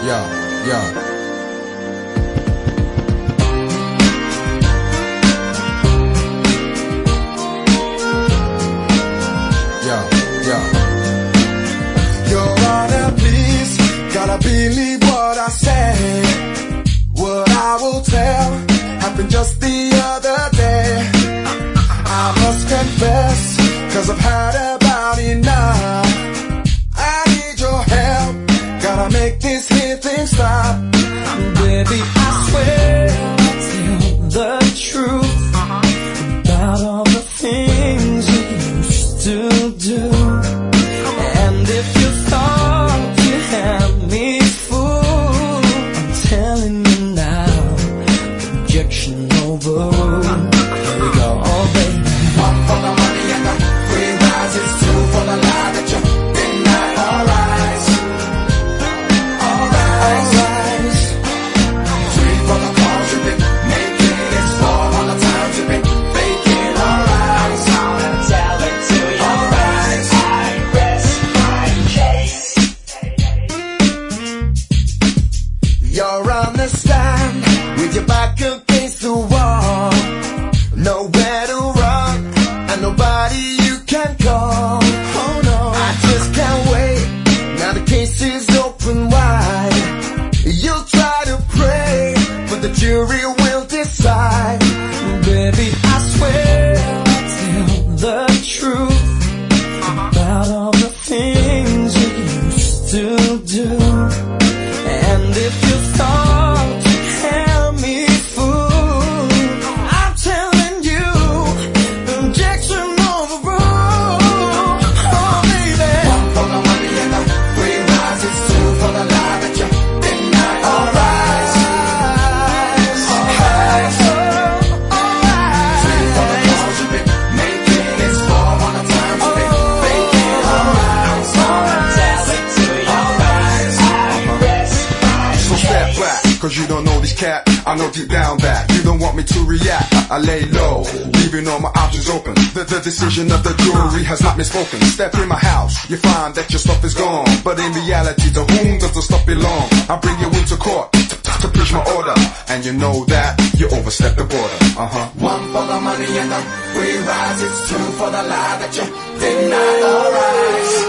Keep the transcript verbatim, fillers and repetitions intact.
yeah, yeah. Yeah, yeah. Your Honor, please, gotta believe what I say. What I will tell happened just the other day. I must confess, cause I've had about enough. I need your help, gotta make this here thing stop. Baby, I swear I'll tell the truth about all the things you used to do. And if you thought you had me fooled, I'm telling you now, objection overruled. Here we go, oh baby. One for the money and the free rides, it's two for the lie that you deny. Alright, alright, alright. Three for the calls you've been making, it's four all the times you've been faking. Alright, I'm gonna tell it to you. Alright, I rest my case. You're on the stand with your back against the wall, nowhere to run and nobody you can call. Oh no, I just can't wait. Now the case is open wide. You'll try to pray, but the jury will decide. Baby, I swear I'll tell the truth about all the things you used to do. And if you thought you had me fooled, I'm telling you, objection overruled. Oh baby, One for the money and the free rides, it's two for the lie that you deny. Alright, alright, alright. Three for the calls you've been making, it's four on the times you've been faking. Alright, so I'm telling to you. Alright, I rest my So step back, cause you don't know this cat. I know deep down that you don't want me to react. I, I lay low, leaving all my options open. The, the decision of the jury has not been spoken. Step in my house, you find that your stuff is gone. But in reality, to whom does the stuff belong? I bring you into court to, to, to preach my order, and you know that you overstep the border. Uh-huh. one for the money and the free rides, it's two for the lie that you deny. Alright.